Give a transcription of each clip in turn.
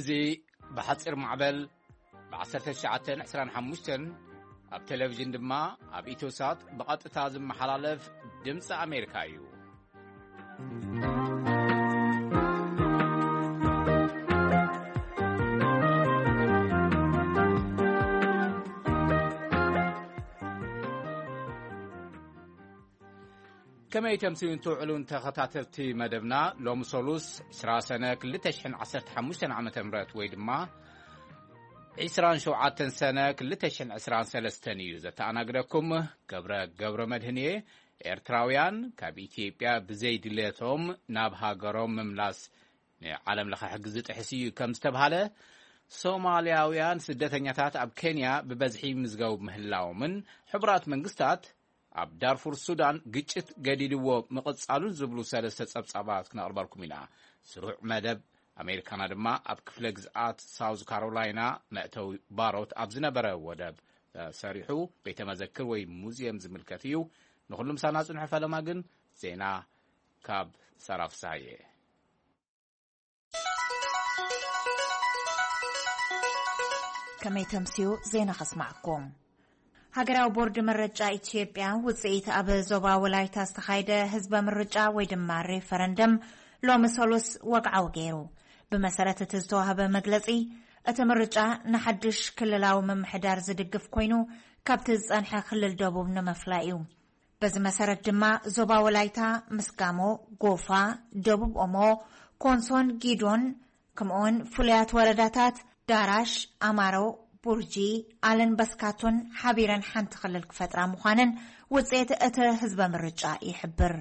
ازي بحصر معبل بعصرت شعاتن 25 اب تلفزيون دما اب ايتوسات بقطتا زمحلالف دمص امريكا يو كما يتمسون تعلون تخطاتفتي مدبنا لوم سولوس سراسنا كلتشحن 15 عام تمرات ويدما 27 سنة كلتشحن 23 يوزة أنا أقولكم قبر مدهنية إرتراويان كاب إثيوبيا بزيد ليتهم نابها قروم مملاس عالم لخا حقزت حسيو كم استبهاله صومالياويان سدتنياتات أب كينيا ببزحي مزقو بمهلاو من حبرات منقستات اب دارفور السودان ግጭት ገዲልዎ መقصالون ዝብሉ ሰለስተ ጸብጻባት ክነቅርበልኩም ኢና ስሩዕ መደብ አሜሪካና ድማ ኣብ ክፍለ ግዝኣት ሳውዝ ካሮላይና መእተው ባሮት ኣብ ዝነበረ ወደብ ሰሪሑ ቤተ መዘክር ወይ ሙዚየም ዝምልከት እዩ ንኹሉም ሳናጽንሕ ፈለማ ግን ዜና ካብ ሰራፍሳየ كما تمسيو زينة خسمعكم هاجراو بورد مرجع إثيوبيا وزيت أبو زوبا ولايتا استخايدة حزب مرجع ويدمار ريفرندم لو مسولوس وقعو غيرو بمسارة تزدوها بمجلسي أتمرجع نحدش كل لاو ممحدار زدقف كوينو كابتز أنحا خلل دوبو نمفلايو بز مسارة دما زوبا ولايتا مسكامو غوفا دوبو أمو كونسون جيدون كمون فليات ورداتات داراش أمارو بورجي آلن بسكاتون حبيران حانت خلال كفترة مخانن وزيت أتا حزب مرجع يحبر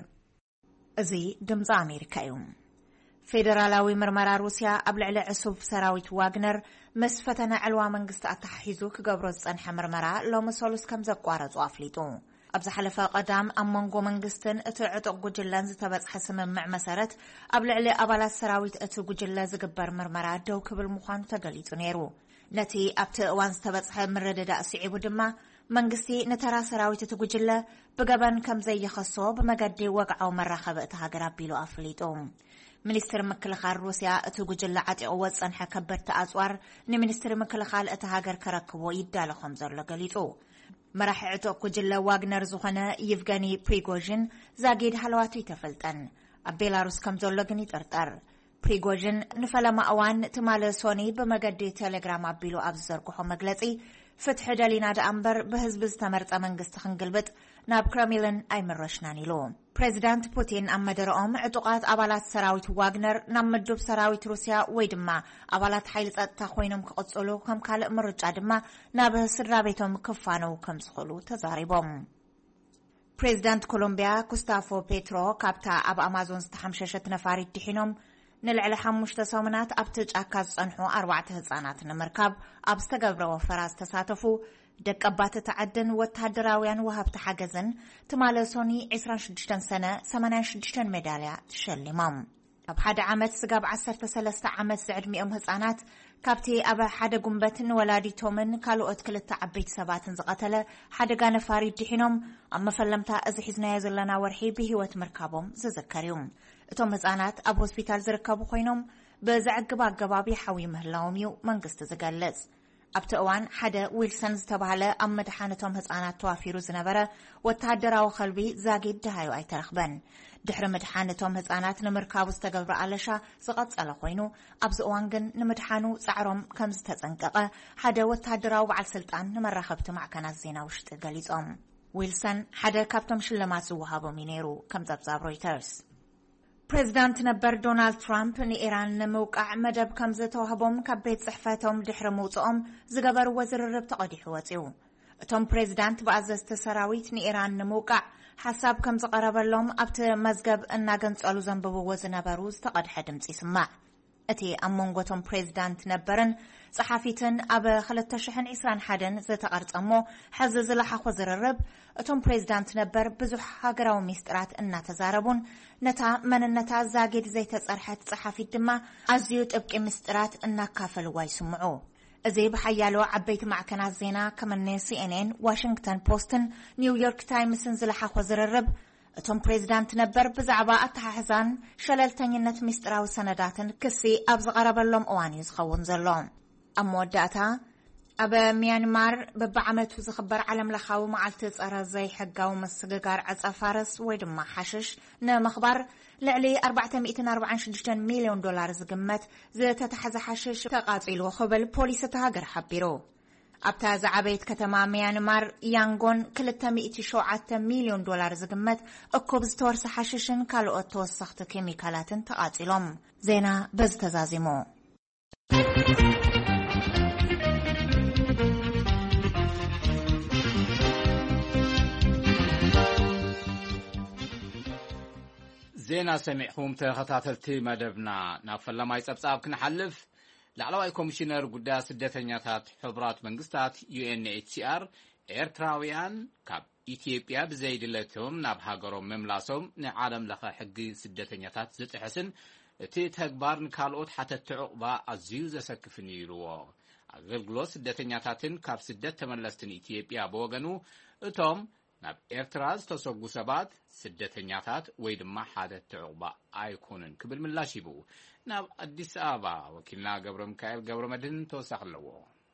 ازي دمز أمريكا يوم فيدرالاوي مرمرا روسيا قبل على عصوب سراويت واغنر مسفتنا علوا منقست أتحيزوك قبروز أنحا مرمرا لو مسولوس كم زقوارز وافليتو أبز حلفة قدام أمانغو منقستن اتعطق جلان زتبز حسم مع مسارت قبل على أبالات سراويت اتو جلان زقبر مرمرا دوك بالمخان تقليتو نيرو نتي أبت أوان ستبصح مردد أسعيب دما منقستي نترى سراويت تقجلة بقبان كم زي خصو بمقدي وقعو مرة خبأتها قرابيلو أفليتهم منستر مكلخال روسيا تقجلة عطي أوز أنحا كبرت أزوار نمنستر مكلخال أتهاجر كركبو يدالو خمزر لقليتو مراح عطو قجلة واغنر زخنا يفغاني بريغوجين زاقيد حلواتي تفلتن أبيلاروس كمزر لقني ترتر بريغوجين نفلما أوان تمال سوني بمقدي تيليجرام أبيلو أبزرقوحو مقلتي فتح دالينا دا أمبر بهزبز تمرت أمنقست خنقلبت ناب كراميلن أي مرشناني لو بريزيدانت بوتين أمدرقوم عطوقات أبالات سراويت واغنر نمدوب سراويت روسيا ويدما أبالات حيلت أتاخوينم كقصولو كم كالق مرجع دما نابه سرابيتهم كفانو كم سخلو تزاريبهم بريزيدانت كولومبيا كوستافو بيترو كابتا أب أمازون ستحمششت نفاري تحينهم نلعل حموشت سومنات أبتج أكاز أنحو 4 هزانات نمركب أبستقبر وفراز تساتفو دك أبات تعدن وتهدراويان وهبت حاجزن تمالسوني 26 سنة 86 ميدالية تشلمام أب حدا عمت سقاب 13 عمت زعد 100 هزانات كابتي أبا حدا قنبتن ولادي تومن كالو أتكلت عبيت سباتن زغتلة حدا قانا فاريد دحينهم أما فلمتا أزحزنا يزلنا ورحي بهوة مركبهم زذكريهم اتوم هزانات أب هوسبيتال زركبو خوينهم بزعقبا قبابي حوي مهلاوميو منقست زقلز أبتأوان حدا ويلسون زتبهاله أم مدحانتهم هزانات توافيرو زنبرة وتهدراو خلبي زاقيد دهايو أي ترخبن دحر مدحانتهم هزانات نمركابو استقبر علشا زغط على خوينو أبزأوانقن نمدحانو سعرهم كم زتزنققه حدا وتهدراو بعل سلطان نمرخبت مع كان الزينا وشت قليزهم ويلسون حدا كابتم شلمات زوهابو مينيرو كم زبزاب رويترز بريزيدانت نبر دونالد ترامب نيران موقع مدب كم زتوهبهم كبيت صحفتهم دحر موطئهم زقبر وزر الربط حواتيو توم بريزيدانت بأزز تسراويت نيران موقع حساب كم زقرب اللهم أبت مزقب الناقنس ألو زنببو وزنبروز تقد حدمت يسمع اتي أمونغوتهم بريزيدانت نبرن صحافيتن أبا خلت تشحن إسران حدن زتقرت أمو حزز لحق وزر الرب اتهم بريزيدانت نبر بزوح هاقراو ميسترات إنا تزاربون نتا من النتا زاقيد زي تزارحات صحافي دما أزيوت ابقي مسترات إنا كافل وايسمعو ازي بحيالو عبيت مع كان الزينا كمان CNN واشنطن بوستن نيويورك تايمز نزلحق وزر الرب እቶም ፕሬዝዳንት ነበር ብዛዕባ ኣተሓሕዛን ሸለልተኝነት ሚስጥራዊ ሰነዳትን ክሲ ኣብ ዝቐረበሎም እዋን እዩ ዝኸውን ዘሎ ኣብ መወዳእታ ኣብ ሚያንማር በብዓመቱ ዝኽበር ዓለም ለኻዊ መዓልቲ ጸረ ዘይሕጋዊ ምስግጋር ዕፀ ፋረስ ወይ ድማ ሓሽሽ ንምኽባር ልዕሊ 446 ሚልዮን ዶላር ዝግመት ዝተታሕዘ ሓሽሽ ተቓጺሉ ክብል ፖሊስ እቲ ሃገር ሓቢሩ ኣብታ ዝዓበይት ከተማ ሚያንማር ያንጎን 207 ሚልዮን ዶላር ዝግመት እኩብ ዝተወርሰ ሓሽሽን ካልኦት ተወሰኽቲ ኬሚካላትን ተቓጺሎም ዜና በዚ ተዛዚሙ ዜና ሰሚዕኩም ተኸታተልቲ መደብና ናብ ፈላማይ ጸብጻብ ክንሓልፍ ላዕለዋይ ኮሚሽነር ጉዳያት ስደተኛታት ሕቡራት መንግስታት UNHCR ኤርትራውያን ካብ ኢትዮጵያ ብዘይድለቶም ናብ ሃገሮም ምምላሶም ንዓለም ለኸ ሕጊ ስደተኛታት ዝጥሕስን እቲ ተግባር ንካልኦት ሓተት ዕቑባ ኣዝዩ ዘሰክፍን ይብልዎ ኣገልግሎት ስደተኛታትን ካብ ስደት ተመለስትን ኢትዮጵያ ብወገኑ እቶም ናብ ኤርትራ ዝተሰጉ ሰባት ስደተኛታት ወይ ድማ ሓተት ዕቑባ ኣይኮኑን ክብል ምላሽ ይቡ ናብ አዲስ አበባ ወኪልና ገብረ ሚካኤል ገብረ መድህን ተወሳኺ ኣለዎ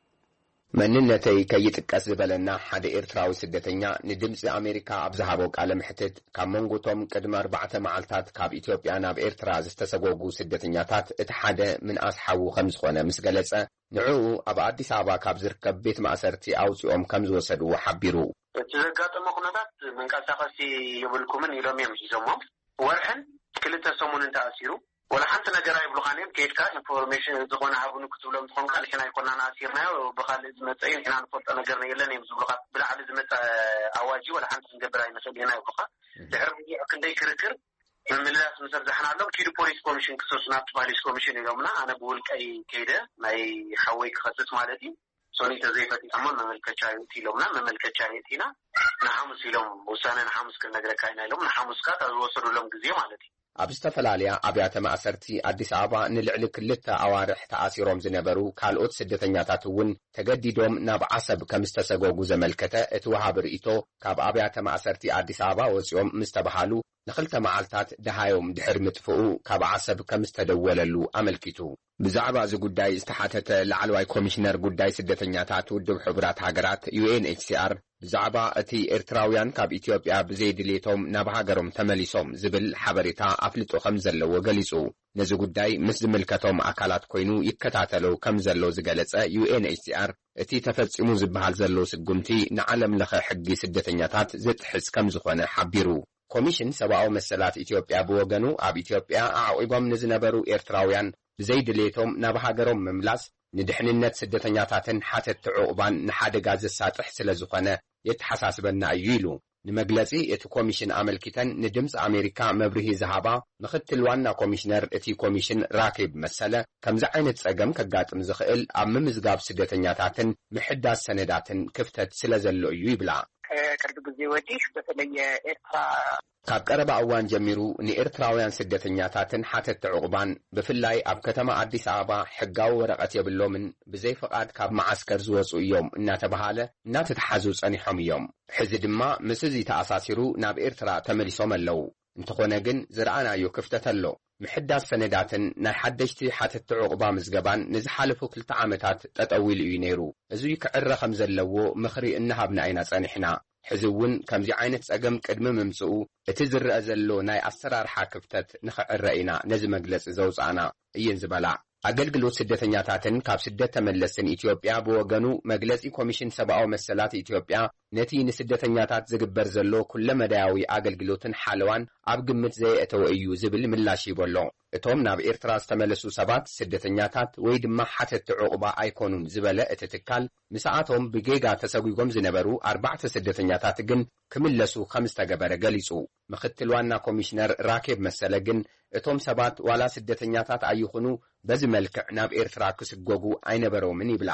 መንነተይ ከይጥቀስ ዝበለና ሓደ ኤርትራዊ ስደተኛ ንድምፂ ኣሜሪካ ኣብ ዝሃቦ ቃለ ምሕትት ካብ መንጎቶም ቅድሚ 4 መዓልታት ካብ ኢትዮጵያ ናብ ኤርትራ ዝተሰጎጉ ስደተኛታት እቲ ሓደ ምንኣስ ሓዉ ከም ዝኾነ ምስ ገለጸ ንዕኡ ኣብ ኣዲስ ኣበባ ካብ ዝርከብ ቤት ማእሰርቲ ኣውፂኦም ከም ዝወሰድዎ ሓቢሩ እቲ ዘጋጠመ ኩነታት መንቀሳቐሲ የብልኩምን ኢሎም እዮም ሒዞሞም ወርሕን ክልተ ሰሙንን ተኣሲሩ ولا حتى نجاري بلغانيم كيف كان information زغنا عبونو كتبلهم تكون قال إحنا يكوننا ناسيرنا وبخال زمتين إحنا نفرط أنا جرنا يلا نيمز بلغات بلا على زمت أواجي ولا حتى نجبرين نسوينا يبلغا تعرفني أكن كركر من الناس مثل زحنا لهم كيلو بوليس كوميشن كسوسنا بوليس كوميشن يومنا أنا بقول أي كيدا ما يحوي خصص مالتي سوني تزيفتي أمام مملكة شايتي لهمنا مملكة شايتينا نحمس لهم وسانا نحمس كنا نجرا كاينا لهم نحمس كات الوصلوا لهم جزية مالتي ኣብ ዝተፈላለያ ኣብያተ ማእሰርቲ ኣዲስ ኣበባ ንልዕሊ ክልተ ኣዋርሕ ተኣሲሮም ዝነበሩ ካልኦት ስደተኛታት እውን ተገዲዶም ናብ ዓሰብ ከም ዝተሰጎጉ ዘመልከተ እቲ ወሃብ ርእይቶ ካብ ኣብያተ ማእሰርቲ ኣዲስ ኣበባ ወፂኦም ምስ ተባሃሉ ንኽልተ መዓልታት ደሃዮም ድሕሪ ምጥፍኡ ካብ ዓሰብ ከም ዝተደወለሉ ኣመልኪቱ ብዛዕባ እዚ ጉዳይ ዝተሓተተ ላዕለዋይ ኮሚሽነር ጉዳይ ስደተኛታት ውድብ ሕቡራት ሃገራት UNHCR ብዛዕባ እቲ ኤርትራውያን ካብ ኢትዮጵያ ብዘይድሌቶም ናብ ሃገሮም ተመሊሶም ዝብል ሓበሬታ ኣፍልጦ ከም ዘለዎ ገሊጹ ነዚ ጉዳይ ምስ ዝምልከቶም ኣካላት ኮይኑ ይከታተሉ ከም ዘሎ ዝገለጸ UNHCR እቲ ተፈጺሙ ዝበሃል ዘሎ ስጉምቲ ንዓለም ለኸ ሕጊ ስደተኛታት ዝጥሕስ ከም ዝኾነ ሓቢሩ ኮሚሽን ሰብኣዊ መሰላት ኢትዮጵያ ብወገኑ ኣብ ኢትዮጵያ ኣዕቂቦም ንዝነበሩ ኤርትራውያን ብዘይድሌቶም ናብ ሃገሮም ምምላስ ንድሕንነት ስደተኛታትን ሓተት ዕቑባን ንሓደጋ ዘሳጥሕ ስለ ዝኾነ የተሓሳስበና እዩ ኢሉ ንመግለጺ እቲ ኮሚሽን ኣመልኪተን ንድምፂ ኣሜሪካ መብርሂ ዝሃባ ምክትል ዋና ኮሚሽነር እቲ ኮሚሽን ራኬብ መሰለ ከምዚ ዓይነት ጸገም ከጋጥም ዝኽእል ኣብ ምምዝጋብ ስደተኛታትን ምሕዳስ ሰነዳትን ክፍተት ስለ ዘሎ እዩ ይብላ ቅርብ ጊዜ ወዲህ በተለየ ኤርትራ ካብ ቀረባ እዋን ጀሚሩ ንኤርትራውያን ስደተኛታትን ሓተት ዕቑባን ብፍላይ ኣብ ከተማ ኣዲስ ኣበባ ሕጋዊ ወረቐት የብሎምን ብዘይ ፍቓድ ካብ ማዓስከር ዝወፁ እዮም እናተባሃለ እናተተሓዙ ጸኒሖም እዮም ሕዚ ድማ ምስ እዚ ተኣሳሲሩ ናብ ኤርትራ ተመሊሶም ኣለዉ እንተኾነ ግን ዝረኣናዮ ክፍተት ኣሎ ምሕዳስ ሰነዳትን ናይ ሓደሽቲ ሓተት ዕቑባ ምዝገባን ንዝሓለፉ 2 ዓመታት ጠጠዊሉ እዩ ነይሩ እዚ ክዕረ ከም ዘለዎ ምኽሪ እናሃብና ኢና ጸኒሕና ሕዚ እውን ከምዚ ዓይነት ጸገም ቅድሚ ምምጽኡ እቲ ዝርአ ዘሎ ናይ ኣሰራርሓ ክፍተት ንኽዕረ ኢና ነዚ መግለጺ ዘውፃእና እየን ዝበላ ኣገልግሎት ስደተኛታትን ካብ ስደት ተመለስትን ኢትዮጵያ ብወገኑ መግለጺ ኮሚሽን ሰብኣዊ መሰላት ኢትዮጵያ ነቲ ንስደተኛታት ዝግበር ዘሎ ኩለ መዳያዊ ኣገልግሎትን ሓለዋን ኣብ ግምት ዘየእተወ እዩ ዝብል ምላሽ ይበሎ እቶም ናብ ኤርትራ ዝተመለሱ ሰባት ስደተኛታት ወይ ድማ ሓተት ዕቑባ ኣይኮኑን ዝበለ እቲ ትካል ምስኣቶም ብጌጋ ተሰጉጎም ዝነበሩ 4 ስደተኛታት ግን ክምለሱ ከም ዝተገበረ ገሊጹ ምክትል ዋና ኮሚሽነር ራኬብ መሰለ ግን እቶም ሰባት ዋላ ስደተኛታት ኣይኹኑ በዚ መልክዕ ናብ ኤርትራ ክስጎጉ ኣይነበሮምን ይብላ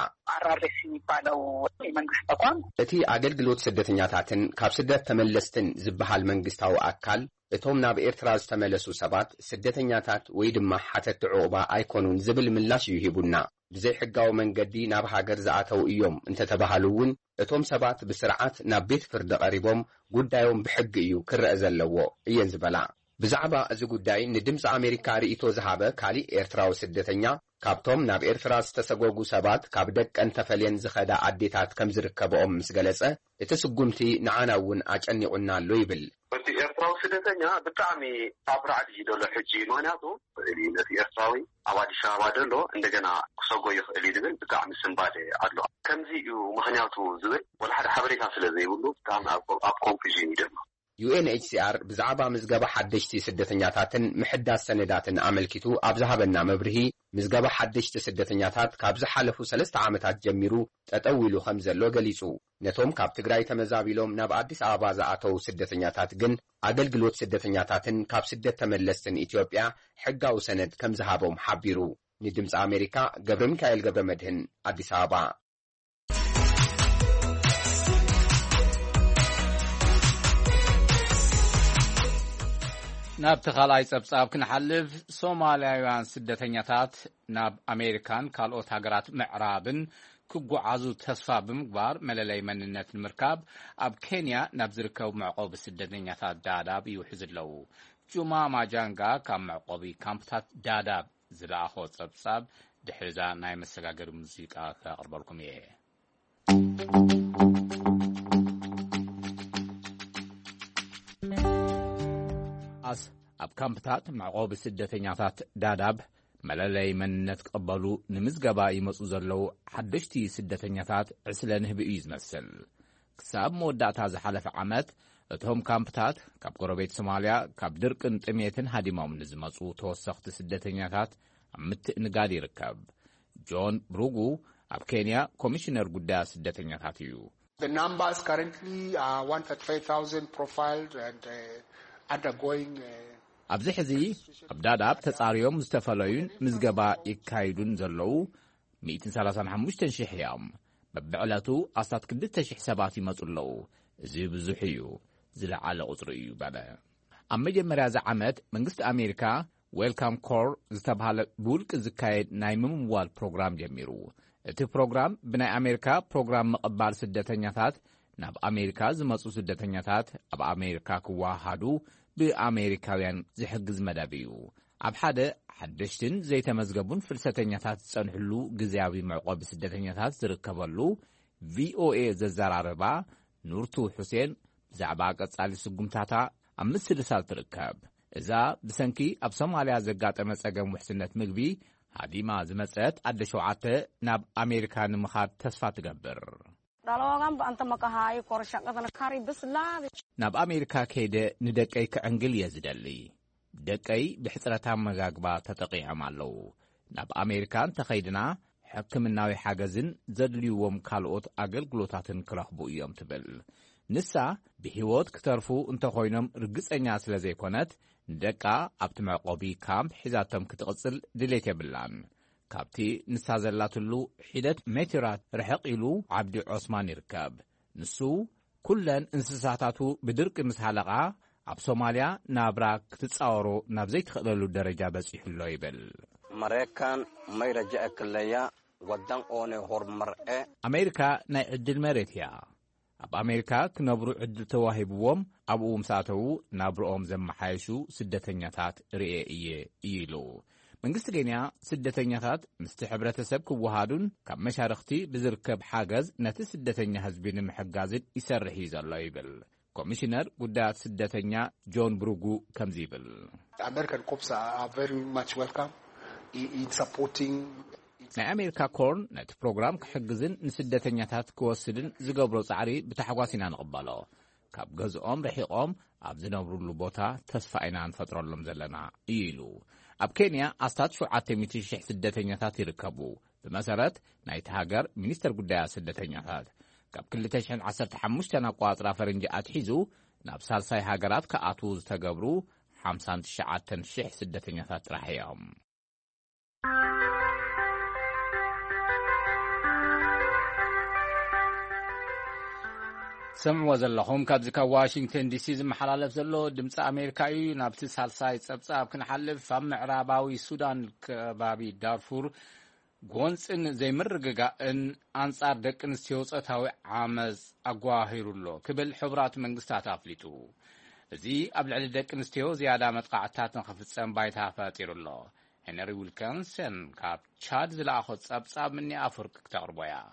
አራርሲ የሚባለው የመንግስት ተቋም እቲ አገልግሎት ስደተኛታትን ካብ ስደት ተመለስትን ዝበሃል መንግስታዊ አካል እቶም ናብ ኤርትራ ዝተመለሱ ሰባት ስደተኛታት ወይ ድማ ሓተት ዕቁባ ኣይኮኑን ዝብል ምላሽ ይሂቡና ብዘይ ሕጋዊ መንገዲ ናብ ሃገር ዝኣተው እዮም እንተተባሃሉ እውን እቶም ሰባት ብስርዓት ናብ ቤት ፍርዲ ቀሪቦም ጉዳዮም ብሕጊ እዩ ክርአ ዘለዎ እየን ዝበላ ብዛዕባ እዚ ጉዳይ ንድምፂ አሜሪካ ርእይቶ ዝሃበ ካሊእ ኤርትራዊ ስደተኛ ካብቶም ናብ ኤርትራ ዝተሰጎጉ ሰባት ካብ ደቀን ተፈልየን ዝኸዳ አዴታት ከም ዝርከብኦም ምስ ገለጸ እቲ ስጉምቲ ንዓና እውን አጨኒቁና ኣሎ ይብል እቲ ኤርትራዊ ስደተኛ ብጣዕሚ ኣብ ራዕዲ እዩ ዘሎ ሕጂ ምክንያቱ ነቲ ኤርትራዊ ኣብ አዲስ አበባ ዘሎ እንደገና ክሰጎ ይኽእል እዩ ዝብል ብጣዕሚ ስንባደ ኣሎ ከምዚ እዩ ምክንያቱ ዝብል ወላ ሓደ ሓበሬታ ስለ ዘይብሉ ብጣዕሚ ኣብ ኮንፊዥን እዩ ድማ UNHCR ብዛዕባ ምዝገባ ሓደሽቲ ስደተኛታትን ምሕዳስ ሰነዳትን አመልኪቱ ኣብ ዝሃበና መብርሂ ምዝገባ ሓደሽቲ ስደተኛታት ካብ ዝሓለፉ 3 ዓመታት ጀሚሩ ጠጠው ኢሉ ከም ዘሎ ገሊጹ ነቶም ካብ ትግራይ ተመዛቢሎም ናብ አዲስ አበባ ዝኣተው ስደተኛታት ግን አገልግሎት ስደተኛታትን ካብ ስደት ተመለስትን ኢትዮጵያ ሕጋዊ ሰነድ ከም ዝሃቦም ሓቢሩ ንድምፂ አሜሪካ ገብረ ሚካኤል ገብረ መድህን አዲስ አበባ ናብ ተኻላይ ጸብጻብ ክንሓልፍ ሶማልያውያን ስደተኛታት ናብ አሜሪካን ካልኦት ሃገራት ምዕራብን ክጓዓዙ ተስፋ ብምግባር መለለይ መንነትን ምርካብ ኣብ ኬንያ ናብ ዝርከቡ መዕቆቢ ስደተኛታት ዳዳብ ይውሕዝ ኣለዉ ጁማ ማጃንጋ ካብ መዕቆቢ ካምፕታት ዳዳብ ዝለኣኾ ጸብጻብ ድሕዛ ናይ መሰጋገሪ ሙዚቃ ከቕርበልኩም እየ ኣብ ካምፕታት መዕቆቢ ስደተኛታት ዳዳብ መለለይ መንነት ቀበሉ ንምዝገባ ይመጹ ዘለዉ ሓደሽቲ ስደተኛታት ዕስለ ንህቢ እዩ ዝመስል ክሳብ መወዳእታ ዝሓለፈ ዓመት እቶም ካምፕታት ካብ ጎረቤት ሶማልያ ካብ ድርቅን ጥሜትን ሃዲሞም ንዝመጹ ተወሰኽቲ ስደተኛታት ኣብ ምትእንጋድ ይርከብ ጆን ብሩጉ ኣብ ኬንያ ኮሚሽነር ጉዳያት ስደተኛታት እዩ The numbers currently are 135,000 profiled and undergoing ኣብዚ ሕዚ ኣብ ዳዳብ ተጻርዮም ዝተፈለዩን ምዝገባ ይካይዱን ዘለዉ 135,000 እዮም በብዕለቱ ኣስታት 2,000 ሰባት ይመጹ ኣለዉ እዚ ብዙሕ እዩ ዝለዓለ ቁጽሪ እዩ በለ ኣብ መጀመርያ እዚ ዓመት መንግስቲ ኣሜሪካ ዌልካም ኮር ዝተባሃለ ብውልቂ ዝካየድ ናይ ምምዋል ፕሮግራም ጀሚሩ እቲ ፕሮግራም ብናይ ኣሜሪካ ፕሮግራም መቐባል ስደተኛታት ናብ ኣሜሪካ ዝመጹ ስደተኛታት ኣብ ኣሜሪካ ክዋሃዱ ብኣሜሪካውያን ዝሕግዝ መደብ እዩ ኣብ ሓደ ሓደሽትን ዘይተመዝገቡን ፍልሰተኛታት ዝጸንሕሉ ግዝያዊ መዕቆቢ ስደተኛታት ዝርከበሉ ቪኦኤ ዘዘራርባ ኑርቱ ሁሴን ብዛዕባ ቀጻሊ ስጉምታታ ኣብ ምስልሳል ትርከብ እዛ ብሰንኪ ኣብ ሶማልያ ዘጋጠመ ጸገም ውሕስነት ምግቢ ሃዲማ ዝመጸት ኣደ ሸውዓተ ናብ ኣሜሪካ ንምኻድ ተስፋ ትገብር ናብ ኣሜሪካ ከይደ ንደቀይ ክዕንግል እየ ዝደሊ ደቀይ ብሕፅረታ መጋግባ ተጠቂዖም ኣለዉ ናብ ኣሜሪካ እንተኸይድና ሕክምናዊ ሓገዝን ዘድልይዎም ካልኦት ኣገልግሎታትን ክረኽቡ እዮም ትብል ንሳ ብሂወት ክተርፉ እንተኾይኖም ርግጸኛ ስለ ዘይኮነት ንደቃ ኣብቲ መዕቆቢ ካምፕ ሒዛቶም ክትቕጽል ድሌት የብላን ካብቲ ንሳ ዘላትሉ ሒደት ሜትራት ርሕቕ ኢሉ ዓብዲ ዖስማን ይርከብ ንሱ ኩለን እንስሳታቱ ብድርቂ ምስ ሃለቓ ኣብ ሶማልያ ናብራ ክትጻወሮ ናብ ዘይትኽእለሉ ደረጃ በጺሑሎ ይብል ማሬካን ማይረጃ ክለያ ወዳን ኦነ ሆርመርኤ ኣሜሪካ ናይ ዕድል መሬት እያ ኣብ ኣሜሪካ ክነብሩ ዕድል ተዋሂብዎም ኣብኡ ምሳተው ናብርኦም ዘመሓየሹ ስደተኛታት ርኤ እየ ኢሉ መንግስቲ ኬንያ ስደተኛታት ምስቲ ሕብረተሰብ ክወሃዱን ካብ መሻርክቲ ብዝርከብ ሓገዝ ነቲ ስደተኛ ህዝቢ ንምሕጋዝን ይሰርሕ እዩ ዘሎ ይብል ኮሚሽነር ጉዳያት ስደተኛ ጆን ብሩጉ ከምዚ ይብል American cops are very much welcome in supporting ናይ ኣሜሪካ ኮርን ነቲ ፕሮግራም ክሕግዝን ንስደተኛታት ክወስድን ዝገብሮ ጻዕሪ ብታሕጓስ ኢና ንቕበሎ ካብ ገዝኦም ረሒቖም ኣብ ዝነብሩሉ ቦታ ተስፋ ኢና ንፈጥረሎም ዘለና ኢሉ ኣብ ኬንያ ኣስታት 700,000 ስደተኛታት ይርከቡ ብመሰረት ናይቲ ሃገር ሚኒስተር ጉዳያት ስደተኛታት ካብ 2015 ኣቋጽራ ፈረንጂ ኣትሒዙ ናብ ሳልሳይ ሃገራት ከኣትዉ ዝተገብሩ 59,000 ስደተኛታት ጥራሕ እዮም سمعوا زلهم كابزكا واشنطن دي سي محلالف زلو دمص امريكاي نابتي سالساي صبصاب كنحلف فم معراباوي سودان كبابي دارفور غونصن زيمرغغان انصار دقنستيو صتاوي عامز اغواهيرولو كبل حبرات منغستات افليتو زي قبل دقنستيو زياده متقعتات نخفصن بايتا فاطيرولو هنري ويلكنسن كاب تشاد زلاخو صبصاب مني افرق كتقربويا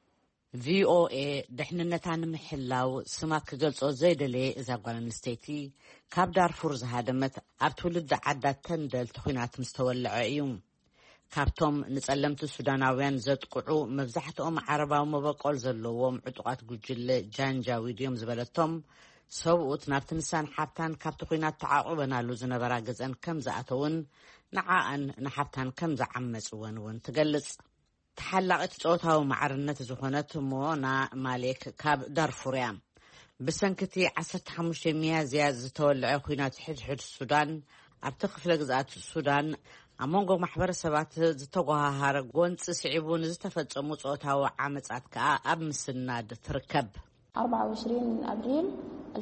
VOA دحننتان محلاو سماك جلصو زيدلي إذا قال نستيتي كاب دارفور زهادمت أرتولد عدات تندل تخينات مستولع أيوم كابتوم نسألمت السوداناويان زدقعو مفزحتهم عربا ومبقول زلوهم عطقات قجل جانجاوي ديوم زبالتهم سوءت نابتنسان حابتان كاب تخينات تعاقبنا لوزنا براغزان كم زعتون نعاءن نحابتان كم زعمسوان وان تقلص تحلقت صوتها معرنة زخونت مونا مالك كاب دارفوريا بسنكتي 15 ميازيا زتولع خوينات حج السودان ارتقف لغزات السودان امونغو محبر سبات زتوغها هارغون صعيبون زتفصمو صوتها عامصات كا اب مسناد تركب 24 ابريل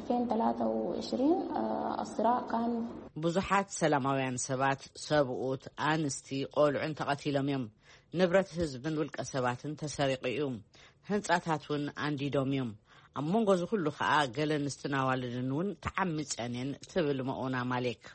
2023 الصراع كان بزحات سلاماويان سبات سبؤوت انستي قولعن تقتيلهم يوم نبرت هزبن والقسباتن تسرقيوم هنصاتاتون انديدوميوم امونغو زكلو خا گلن استناوالدنون تعمصانين تبل مؤنا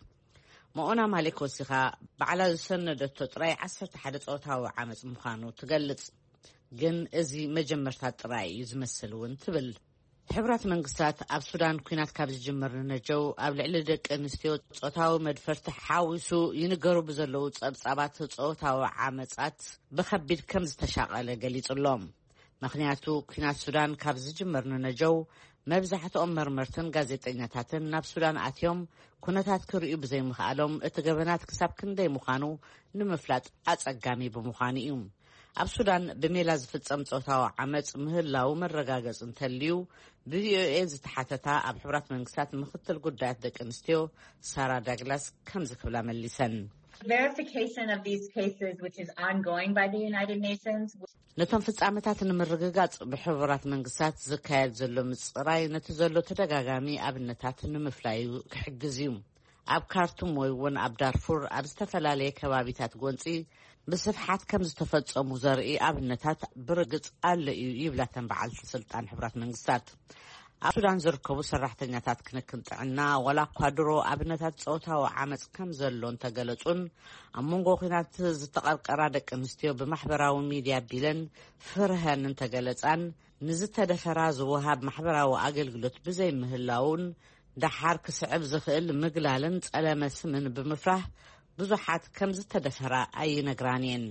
مالك وسخا بعلا سندت تطراي 11 صوتاو عامص مخانو تغلص جن ازي مجمرتا طراي يزمسلون تبل حبرات منغستات اب سودان كينات كاب جمر نجو اب لعل دق انستيو صوتاو مدفرت حاوسو ينغرو بزلو صبصابات صوتاو عامصات بخبيد كم زتشاقله غليصلوم مخنياتو كينات سودان كاب جمر نجو مبزحت مرمرتن غازيطنياتاتن ناب سودان اتيوم كونتات كريو بزي مخالوم اتغبنات كساب كندي مخانو نمفلات اصغامي بمخانيوم اب سودان بميلاز فصم صوتاو عمص مهلاو مرغاغص انتليو بي از تحتتا اب حبرات منغسات مختل قدات دقنستيو سارا داغلاس كمز كبلا مليسن verification of these cases which is ongoing by the United Nations نتم فصامتات مرغاغص بحبرات منغسات زكايد زلو مصراي نتزلو تدغاغامي ابنتات نمفلايو كحجزيوم اب كارتوم ويون اب دارفور اب استفلالي كبابيتات غونصي بصفحات كم زتفصمو زرئي ابنتات برغص الله يبلاتن بعل سلطان حبرات منغسات سودان زركبو سراحتنياتات كنكنطعنا ولا قادرو ابنتات صوتاو عامص كم زلون تغلصون امونغو خينات زتقرقرا دقنستيو بمحبراو ميديا بيلن فرهن تغلصان نزتدفرا زوهاب محبراو اغلغلوت بزي مهلاون دحار كسعب زخيل مغلالن صلمسمن بمفرح بزحات كم زتدفرا اي نغرانين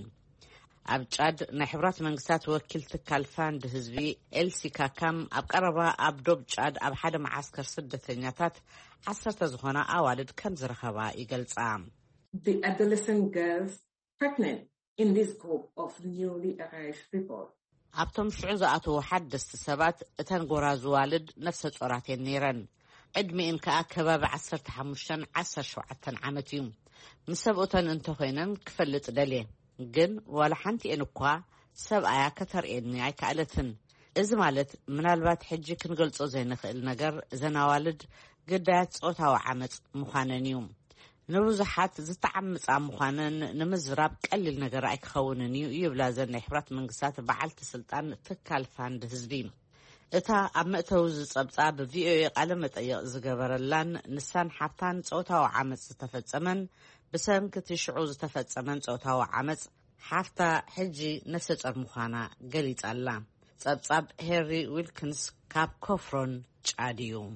ابجاد نحبرات منغسات وكيل تكالفان دهزبي السيكا كم ابقربا ابدوب جاد اب حدا معسكر سدتنياتات 10 زخونا اوالد كم زرخبا يغلصام The adolescent girls pregnant in this group of newly arrived people ابتم شعزاتو حدست سبات اتنغوراز والد نفس صوراتين نيرن ادمي انك اكباب 15 17 عامتيوم مسبوتن انت خوينن كفلت دلي جن ولا حنتي انكوا سبعا كترئني اي كالتن اذ مالت منالبات حجي كنغلصو زي نخيل نجر زناوالد قدات صوتاو عامص مخاننيوم نبزحات زتعمص مخانن نمزراب قليل نجر اي كخوننيو يبلا زن حبرات منغسات بعلت سلطان تكالفان دهزبين اتا امتوز صبصاب في قال مطيق زغبرلان نسان حبتان صوتاو عامص تفصمن بسنكتي شعوز تفصمن صوتاو عامص حفتا حجي نفس صرمخانا غليص الله صبصاب هيري ويلكنز كاب كوفرون چاديو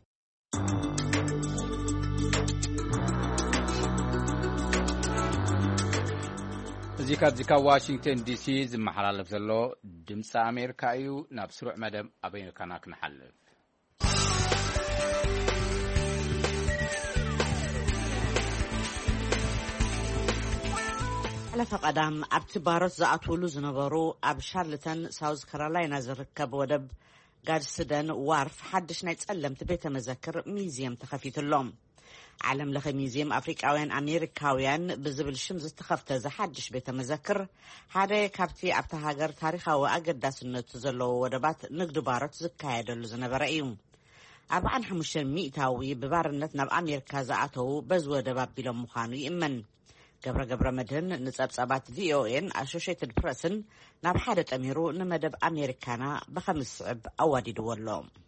زيكا واشنطن دي سي زمحلالف زلو دمص امريكا يو نابسرع مدام ابين كانك نحلف على فقدام ابتبارات زاتولو زنبرو اب شارلتن ساوث كارولاينا زركب ودب غادسدن وارف حدش ناي تصلمت بيت مذكر ميزيم تخفيت اللوم ዓለም ለኸ ሙዚየም ኣፍሪቃውያን ኣሜሪካውያን ብዝብል ሽም ዝተኸፍተ ዝሓድሽ ቤተ መዘክር ሓደ ካብቲ ኣብታ ሃገር ታሪኻዊ ኣገዳስነቱ ዘለዎ ወደባት ንግዲ ባሮት ዝካየደሉ ዝነበረ እዩ 45 ሚእታዊ ብባርነት ናብ ኣሜሪካ ዝኣተው በዚ ወደብ ኣቢሎም ምዃኑ ይእመን ገብረ መድህን ንጸብጸባት ቪኦኤን ኣሶሺየትድ ፕሬስን ናብ ሓደ ጠሚሩ ንመደብ ኣሜሪካና ብኸምስ ስዕብ ኣዋዲድዎሎ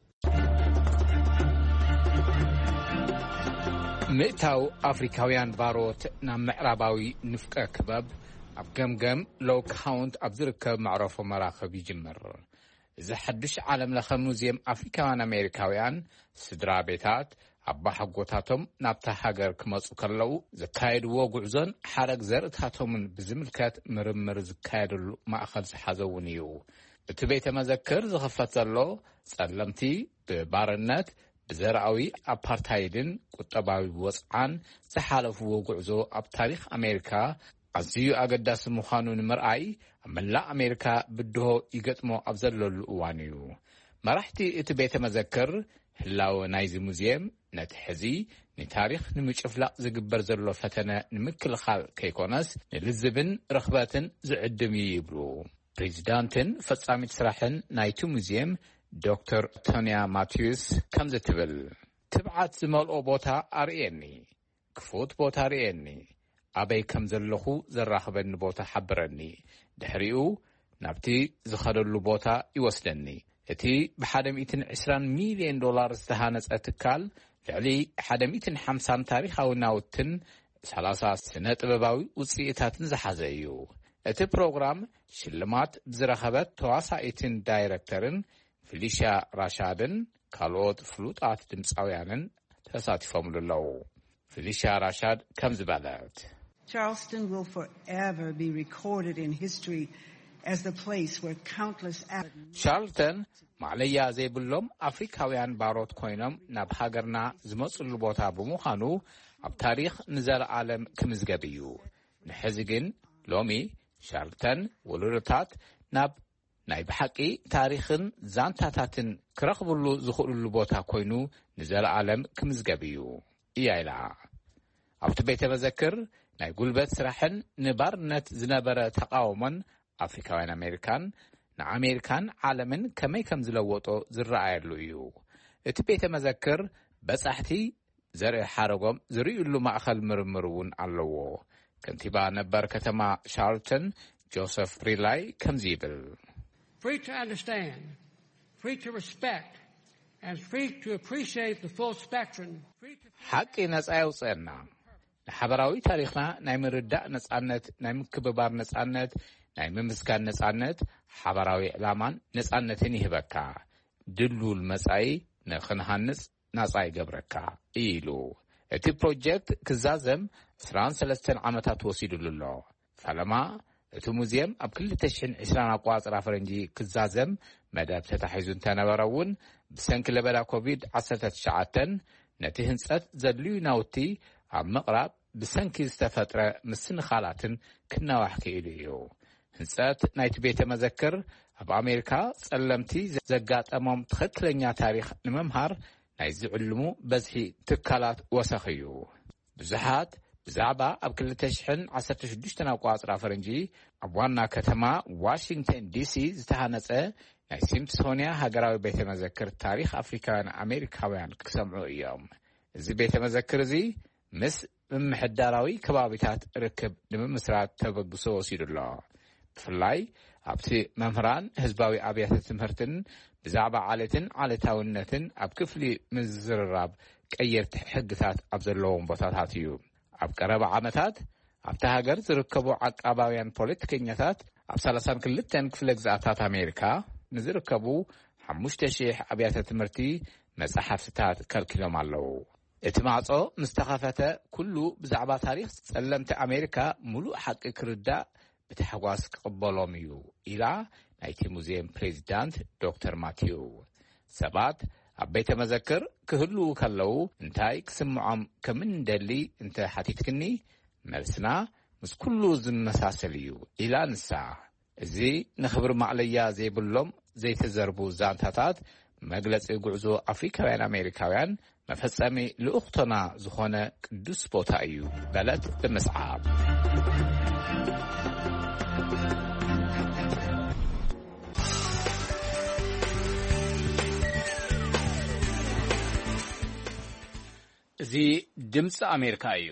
ምእታው ኣፍሪካውያን ባሮት ናብ ምዕራባዊ ንፍቀ ክበብ ኣብ ገምገም ሎው ካውንት ኣብ ዝርከብ መዕረፎ መራኸቢ ይጅምር እዚ ሓድሽ ዓለም ለኸ ሙዚየም ኣፍሪካውያን ኣሜሪካውያን ስድራ ቤታት ኣባ ሓጎታቶም ናብታ ሃገር ክመፁ ከለዉ ዘካየድዎ ጉዕዞን ሓረግ ዘርእታቶምን ብዝምልከት ምርምር ዝካየደሉ ማእኸል ዝሓዘውን እዩ እቲ ቤተ መዘክር ዝኽፈት ዘሎ ጸለምቲ ብባርነት ብዘርኣዊ ኣፓርታይድን ቁጠባዊ ወፅዓን ዝሓለፍዎ ጉዕዞ ኣብ ታሪክ ኣሜሪካ ኣዝዩ ኣገዳሲ ምዃኑ ንምርኣይ ኣብ መላእ ኣሜሪካ ብድሆ ይገጥሞ ኣብ ዘለሉ እዋን እዩ መራሕቲ እቲ ቤተ መዘክር ህላወ ናይዚ ሙዚየም ነቲ ሕዚ ንታሪክ ንምጭፍላቕ ዝግበር ዘሎ ፈተነ ንምክልኻል ከይኮነስ ንልዝብን ረኽበትን ዝዕድም ይብሉ ፕሬዚዳንትን ፈጻሚት ስራሕን ናይቲ ሙዚየም ዶክተር ቶኒያ ማቲዩስ ከም ዝትብል ትብዓት ዝመልኦ ቦታ ኣርእየኒ ክፉት ቦታ ኣርእየኒ ኣበይ ከም ዘለኹ ዘራኽበኒ ቦታ ሓብረኒ ድሕሪኡ ናብቲ ዝኸደሉ ቦታ ይወስደኒ እቲ ብ$120 ሚልዮን ዝተሃነጸ ትካል ልዕሊ 150 ታሪኻዊ ናውትን 30 ስነ ጥበባዊ ውፅኢታትን ዝሓዘ እዩ እቲ ፕሮግራም ሽልማት ብዝረኸበት ተዋሳኢትን ዳይሬክተርን ፊሊሺያ ራሻድን ካልኦት ፍሉጣት ድምፃውያንን ተሳቲፎምሉ ኣለዉ ፊሊሺያ ራሻድ ከም ዝበለት Charleston will forever be recorded in history as the place where countless ሻርልተን ማዕለያ ዘይብሎም ኣፍሪካውያን ባሮት ኮይኖም ናብ ሃገርና ዝመፅሉ ቦታ ብምዃኑ ኣብ ታሪክ ንዘለዓለም ክምዝገብ እዩ ንሕዚ ግን ሎሚ ሻርልተን ውሉድታት ናብ ናይ ብሓቂ ታሪክን ዛንታታትን ክረኽብሉ ዝኽእሉሉ ቦታ ኮይኑ ንዘለዓለም ክምዝገብ እዩ እያ ኢላ ኣብቲ ቤተ መዘክር ናይ ጉልበት ስራሕን ንባርነት ዝነበረ ተቃውሞን ኣፍሪካውያን ኣሜሪካን ንኣሜሪካን ዓለምን ከመይ ከም ዝለወጦ ዝረኣየሉ እዩ እቲ ቤተ መዘክር በጻሕቲ ዘርኢ ሓረጎም ዝርእዩሉ ማእኸል ምርምር እውን ኣለዎ ከንቲባ ነበር ከተማ ሻርልተን ጆሴፍ ሪላይ ከምዚ ይብል Free to understand, free to respect, and free to appreciate the full spectrum. ሓቂ ነጻ የውፅአና ንሓበራዊ ታሪኽና ናይ ምርዳእ ነጻነት ናይ ምክብባር ነጻነት ናይ ምምስጋን ነጻነት ሓበራዊ ዕላማን ነጻነትን ይህበካ ድሉል መጻኢ ንኽንሃንጽ ነጻ ይገብረካ ኢሉ እቲ ፕሮጀክት ክዛዘም 23 ዓመታት ወሲዱሉ ኣሎ ፈለማ እቲ ሙዚየም ኣብ 2020 ኣቋፅራ ፈረንጂ ክዛዘም መደብ ተታሒዙ እንተነበረ እውን ብሰንኪ ለበዳ ኮቪድ-19 ነቲ ህንፀት ዘድልዩ ናውቲ ኣብ ምቕራብ ብሰንኪ ዝተፈጥረ ምስንኻላትን ክነዋሕ ክኢሉ እዩ ህንፀት ናይቲ ቤተ መዘክር ኣብ ኣሜሪካ ጸለምቲ ዘጋጠሞም ትኽክለኛ ታሪክ ንምምሃር ናይ ዝዕልሙ በዝሒ ትካላት ወሰኽ እዩ ብዙሓት ብዛዕባ ኣብ 2016 ኣቋፅራ ፈረንጂ ኣብ ዋና ከተማ ዋሽንግተን ዲሲ ዝተሃነጸ ናይ ሲምፕሶንያ ሃገራዊ ቤተ መዘክር ታሪክ ኣፍሪካውያን ኣሜሪካውያን ክሰምዑ እዮም እዚ ቤተ መዘክር እዚ ምስ ምምሕዳራዊ ከባቢታት ርክብ ንምምስራት ተበግሶ ወሲዱሎ ብፍላይ ኣብቲ መምህራን ህዝባዊ ኣብያተ ትምህርትን ብዛዕባ ዓሌትን ዓሌታውነትን ኣብ ክፍሊ ምዝርራብ ቀየርቲ ሕግታት ኣብ ዘለዎም ቦታታት እዩ ኣብ ቀረባ ዓመታት ኣብቲ ሃገር ዝርከቡ ዓቃባውያን ፖለቲከኛታት ኣብ 32 ክፍለ ግዝኣታት ኣሜሪካ ንዝርከቡ 5,000 ኣብያተ ትምህርቲ መጻሕፍትታት ከልኪሎም ኣለዉ እቲ ማዕጾ ምስ ተኸፈተ ኩሉ ብዛዕባ ታሪክ ጸለምቲ ኣሜሪካ ሙሉእ ሓቂ ክርዳእ ብተሕጓስ ክቕበሎም እዩ ኢላ ናይቲ ሙዚየም ፕሬዚዳንት ዶክተር ማቲዩ ሰባት ኣብ ቤተ መዘክር ክህልው ከለዉ እንታይ ክስምዖም ከም እንደሊ እንተ ሓቲትክኒ መልስና ምስ ኩሉ ዝመሳሰል እዩ ኢላ ንሳ እዚ ንኽብሪ ማዕለያ ዘይብሎም ዘይተዘርቡ ዛንታታት መግለፂ ጉዕዞ ኣፍሪካውያን ኣሜሪካውያን መፈጸሚ ልኡኽቶና ዝኾነ ቅዱስ ቦታ እዩ በለት ብምስዓብ እዚ ድምፂ ኣሜሪካ እዩ።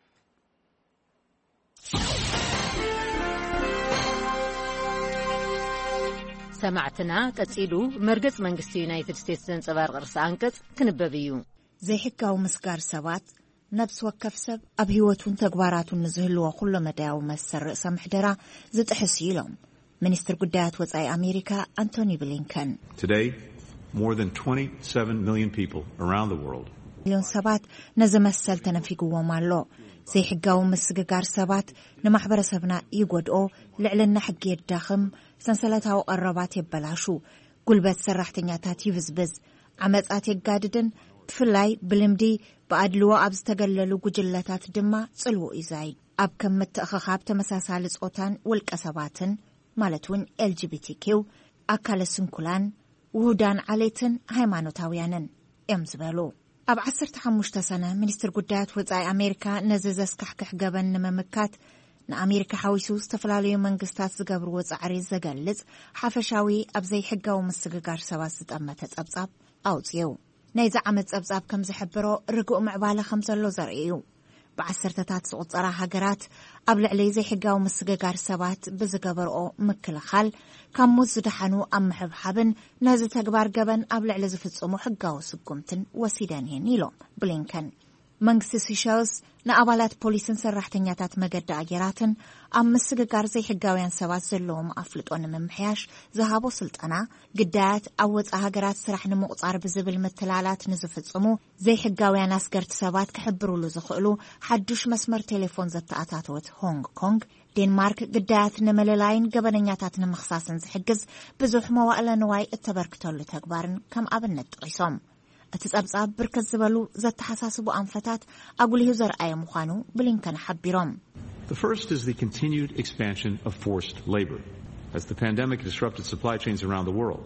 ሰማዕትና ቀጺሉ መርገጽ መንግስቲ ዩናይትድ ስቴትስ ዘንጸባርቕ ርእሲ አንቀጽ ክንበብ እዩ። ዘይሕጋዊ ምስጋር ሰባት ነብሲ ወከፍ ሰብ ኣብ ህይወቱን ተግባራቱን ንዝህልዎ ኩሎ መዳያዊ መሰር ርእሰ ምሕደራ ዝጥሕስ ኢሎም ሚኒስትር ጉዳያት ወጻኢ ኣሜሪካ አንቶኒ ብሊንከን Today, more than 27 million people around the world ሚሊዮን ሰባት ነዚ መሰል ተነፊግዎም ኣሎ። ዘይሕጋዊ ምስግጋር ሰባት ንማሕበረሰብና ይጎድኦ፣ ልዕልና ሕጊ የዳኽም፣ ሰንሰለታዊ ቀረባት የበላሹ፣ ጉልበት ሰራሕተኛታት ይብዝብዝ፣ ዓመጻት የጋድድን ብፍላይ ብልምዲ ብኣድልዎ ኣብ ዝተገለሉ ጉጅለታት ድማ ጽልው ይዛይ ኣብ ከም ምትእኽኻብ ተመሳሳሊ ጾታን ውልቀ ሰባትን ማለት እውን LGBTQ ኣካለ ስንኩላን ውሁዳን ዓሌትን ሃይማኖታውያንን እዮም ዝበሉ። ኣብ 15 ሰነ ሚኒስትር ጉዳያት ወጻኢ ኣሜሪካ ነዚ ዘስካሕክሕ ገበን ንምምካት ንኣሜሪካ ሓዊሱ ዝተፈላለዩ መንግስታት ዝገብርዎ ጻዕሪ ዘገልጽ ሓፈሻዊ ኣብ ዘይሕጋዊ ምስግጋር ሰባት ዝጠመተ ጸብጻብ ኣውፅዩ። ናይዚ ዓመት ጸብጻብ ከም ዝሕብሮ ርጉእ ምዕባለ ከም ዘሎ ዘርኢ እዩ። ብዓሰርተታት ዝቁጸራ ሃገራት ኣብ ልዕሊ ዘይሕጋዊ ምስግጋር ሰባት ብዝገበርኦ ምክልኻል ካብ ሞት ዝደሓኑ ኣብ ምሕብሓብን ነዚ ተግባር ገበን ኣብ ልዕሊ ዝፍጽሙ ሕጋዊ ስጉምትን ወሲደን እየን ኢሎም ብሊንከን። መንግስቲ ሲሸልስ ንኣባላት ፖሊስን ሰራሕተኛታት መገዲ ኣየራትን ኣብ ምስግጋር ዘይሕጋውያን ሰባት ዘለዎም ኣፍልጦ ንምምሕያሽ ዝሃቦ ስልጠና ግዳያት ኣብ ወፃኢ ሃገራት ስራሕ ንምቁፃር ብዝብል ምትላላት ንዝፍጽሙ ዘይሕጋውያን ኣስገርቲ ሰባት ክሕብሩሉ ዝኽእሉ ሓዱሽ መስመር ቴሌፎን ዘተኣታተወት ሆንግ ኮንግ ዴንማርክ ግዳያት ንምልላይን ገበነኛታት ንምኽሳስን ዝሕግዝ ብዙሕ መዋእለ ንዋይ እተበርክተሉ ተግባርን ከም ኣብነት ጠቂሶም። እቲ ጸብጻብ ብርከት ዝበሉ ዘተሓሳስቡ ኣንፈታት ኣጉሊሁ ዘርኣየ ምዃኑ ብሊንከን ሓቢሮም። The first is the continued expansion of forced labor as the pandemic disrupted supply chains around the world.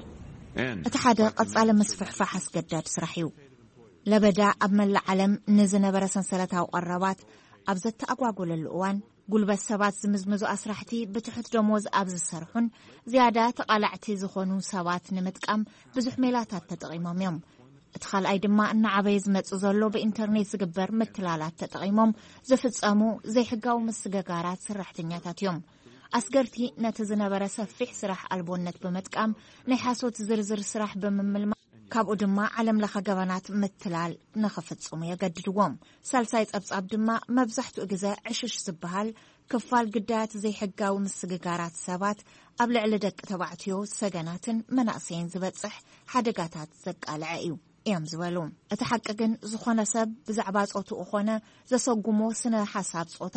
እቲ ሓደ ቀጻሊ ምስፍሕፋሕ ኣስገዳድ ስራሕ እዩ። ለበዳ ኣብ መላእ ዓለም ንዝነበረ ሰንሰለታዊ ቀረባት ኣብ ዘተኣጓጉለሉ እዋን ጉልበት ሰባት ዝምዝምዙ ኣስራሕቲ ብትሑት ደሞዝ ኣብ ዝሰርሑን ዝያዳ ተቓላዕቲ ዝኾኑ ሰባት ንምጥቃም ብዙሕ ሜላታት ተጠቒሞም እዮም። እቲ ካልኣይ ድማ እናዓበየ ዝመጽእ ዘሎ ብኢንተርኔት ዝግበር ምትላላት ተጠቒሞም ዝፍጸሙ ዘይሕጋዊ ምስግጋራት ሰራሕተኛታት እዮም። ኣስገርቲ ነቲ ዝነበረ ሰፊሕ ስራሕ ኣልቦነት ብምጥቃም ናይ ሓሶት ዝርዝር ስራሕ ብምምልማ ካብኡ ድማ ዓለም ለኸ ገበናት ምትላል ንኽፍጽሙ የገድድዎም። ሳልሳይ ጸብጻብ ድማ መብዛሕትኡ ግዜ ዕሽሽ ዝበሃል ክፋል ግዳያት ዘይሕጋዊ ምስግጋራት ሰባት ኣብ ልዕሊ ደቂ ተባዕትዮ ሰገናትን መናእሰይን ዝበጽሕ ሓደጋታት ዘቃልዐ እዩ እዮም ዝበሉ። እቲ ሓቂ ግን ዝኾነ ሰብ ብዛዕባ ጾትኡ ኾነ ዘሰጉሞ ስነ ሓሳብ ጾታ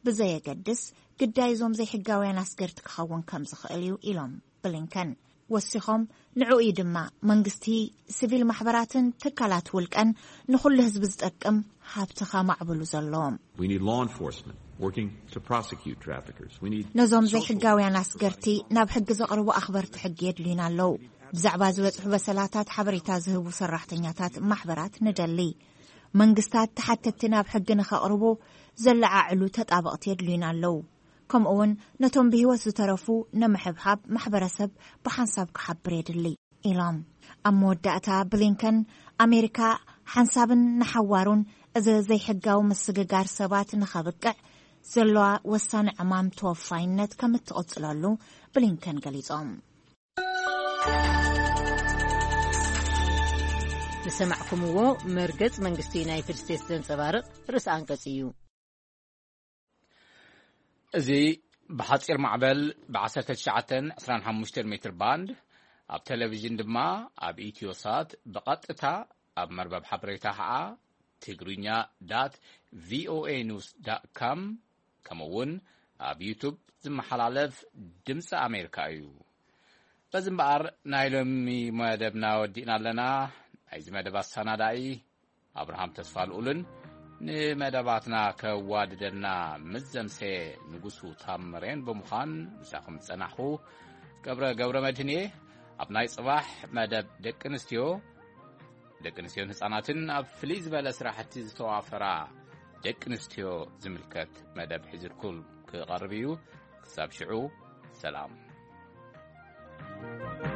ብዘየገድስ ግዳይ ዞም ዘይሕጋውያን ኣስገርቲ ክኸውን ከም ዝኽእል እዩ ኢሎም ብሊንከን ወሲኾም ንዕኡ ድማ መንግስቲ ሲቪል ማሕበራትን ትካላት ውልቀን ንኹሉ ህዝቢ ዝጠቅም ሃብቲ ከማዕብሉ ዘለዎም ነዞም ዘይሕጋውያን ኣስገርቲ ናብ ሕጊ ዘቕርቡ ኣኽበርቲ ሕጊ የድልዩና ኣለዉ። ብዛዕባ ዝበጽሑ በሰላታት ሓበሬታ ዝህቡ ሰራሕተኛታት ማሕበራት ንደሊ መንግስታት ተሓተቲ ናብ ሕጊ ንኸቕርቡ ዘለዓዕሉ ተጣበቕቲ የድልዩና ኣለዉ። ከምኡውን ነቶም ብህይወት ዝተረፉ ንምሕብሓብ ማሕበረሰብ ብሓንሳብ ክሓብር የድሊ ኢሎም። ኣብ መወዳእታ ብሊንከን ኣሜሪካ ሓንሳብን ንሓዋሩን እዚ ዘይሕጋዊ ምስግጋር ሰባት ንኸብቅዕ ዘለዋ ወሳኒ ዕማም ተወፋይነት ከም እትቕጽለሉ ብሊንከን ገሊጾም። ዝሰማዕኩምዎ መርገጽ መንግስቲ ዩናይትድ ስቴትስ ዘንጸባርቕ ርእሲ አንቀጽ እዩ። እዚ ብሓፂር ማዕበል ብ1925 ሜትር ባንድ ኣብ ቴሌቪዥን ድማ ኣብ ኢትዮሳት ብቐጥታ ኣብ መርበብ ሓበሬታ ከዓ tigrinya.voanews.com ከምኡውን ኣብ ዩቱብ ዝመሓላለፍ ድምፂ ኣሜሪካ እዩ። በዚ እምበኣር ናይ ሎሚ መደብና ወዲእና ኣለና። ናይዚ መደብ ኣሰናዳኢ ኣብርሃም ተስፋልኡልን ንመደባትና ከዋድደና ምዘምሴ ንጉሱ ታምሬን ብምዃን ምሳኹም ፀናሑ ገብረ መድህንየ ኣብ ናይ ጽባሕ መደብ ደቂ ኣንስትዮ ደቂ ኣንስትዮን ህጻናትን ኣብ ፍልይ ዝበለ ስራሕቲ ዝተዋፈራ ደቂ ኣንስትዮ ዝምልከት መደብ ሒዝልኩም ክቐርብ እዩ። ክሳብ ሽዑ ሰላም።